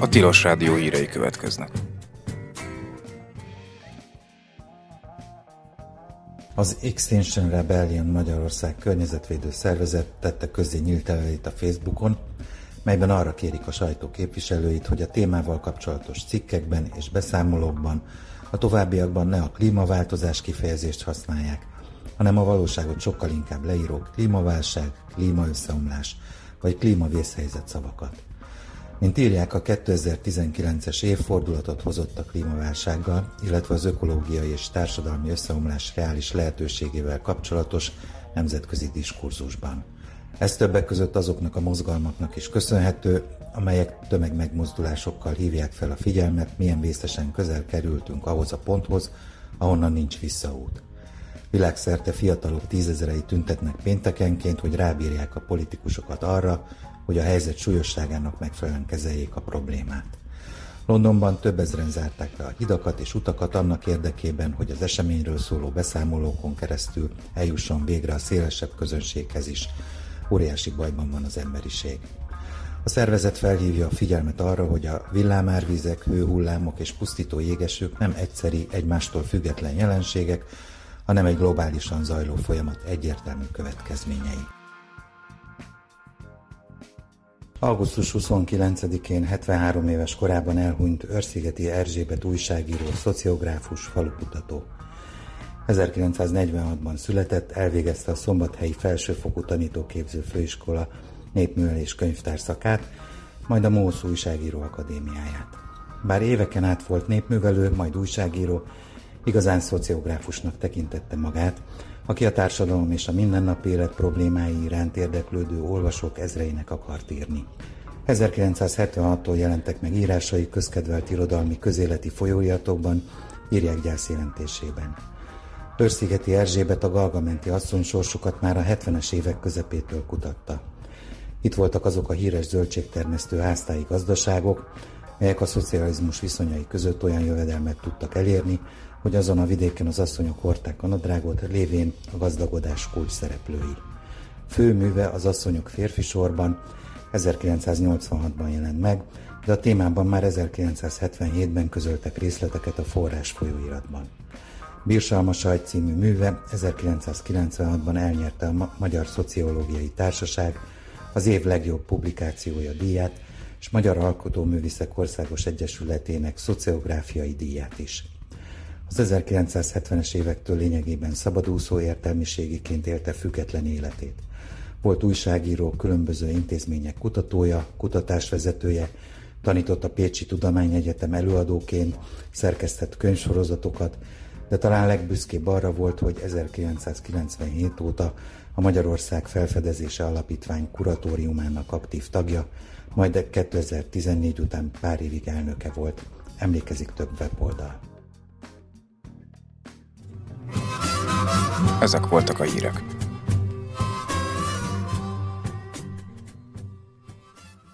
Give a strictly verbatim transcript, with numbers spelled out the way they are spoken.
Tilos Rádió hírei következnek. Az Extinction Rebellion Magyarország környezetvédő szervezet tette közzé nyílt levelét a Facebookon, melyben arra kérik a sajtó képviselőit, hogy a témával kapcsolatos cikkekben és beszámolókban a továbbiakban ne a klímaváltozás kifejezést használják, hanem a valóságot sokkal inkább leíró klímaválság, klímaösszeomlás vagy klímavészhelyzet szavakat. Mint írják, a kétezer-tizenkilences évfordulatot hozott a klímaválsággal, illetve az ökológiai és társadalmi összeomlás reális lehetőségével kapcsolatos nemzetközi diskurzusban. Ez többek között azoknak a mozgalmaknak is köszönhető, amelyek tömegmegmozdulásokkal hívják fel a figyelmet, milyen vészesen közel kerültünk ahhoz a ponthoz, ahonnan nincs visszaút. Világszerte fiatalok tízezerei tüntetnek péntekenként, hogy rábírják a politikusokat arra, hogy a helyzet súlyosságának megfelelően kezeljék a problémát. Londonban több ezren zárták le a hidakat és utakat annak érdekében, hogy az eseményről szóló beszámolókon keresztül eljusson végre a szélesebb közönséghez is. Óriási bajban van az emberiség. A szervezet felhívja a figyelmet arra, hogy a villámárvizek, hőhullámok és pusztító jégesők nem egyszeri, egymástól független jelenségek, hanem egy globálisan zajló folyamat egyértelmű következményei. augusztus huszonkilencedikén hetvenhárom éves korában elhunyt Őrszigeti Erzsébet újságíró, szociográfus, falukutató. ezerkilencszáznegyvenhatban született, elvégezte a Szombathelyi Felsőfokú Tanítóképző Főiskola népművelés könyvtár szakát, majd a MOSZ újságíró akadémiáját. Bár éveken át volt népművelő, majd újságíró, igazán szociográfusnak tekintette magát, aki a társadalom és a mindennapi élet problémái iránt érdeklődő olvasók ezreinek akart írni. ezerkilencszázhetvenhattól jelentek meg írásai közkedvelt irodalmi közéleti folyóiratokban, írják gyászjelentésében. Őrszigeti Erzsébet a Galgamenti asszony sorsukat már a hetvenes évek közepétől kutatta. Itt voltak azok a híres zöldségtermesztő háztáji gazdaságok, melyek a szocializmus viszonyai között olyan jövedelmet tudtak elérni, hogy azon a vidéken az asszonyok hordták a nadrágot, lévén a gazdagodás kulcs szereplői. Fő műve az Asszonyok férfi sorban ezerkilencszáznyolcvanhatban jelent meg, de a témában már ezerkilencszázhetvenhétben közöltek részleteket a Forrás folyóiratban. Birsalma Sajt című műve ezerkilencszázkilencvenhatban elnyerte a Magyar Szociológiai Társaság az év legjobb publikációja díját, és Magyar Alkotóművészek Országos Egyesületének szociográfiai díját is. Az ezerkilencszázhetvenes évektől lényegében szabadúszó értelmiségiként élte független életét. Volt újságíró, különböző intézmények kutatója, kutatásvezetője, tanított a Pécsi Tudományegyetem előadóként, szerkesztett könyvsorozatokat, de talán legbüszkébb arra volt, hogy ezerkilencszázkilencvenhét óta a Magyarország Felfedezése Alapítvány kuratóriumának aktív tagja, majd kétezer-tizennégy után pár évig elnöke volt. Emlékezik több weboldal. Ezek voltak a hírek.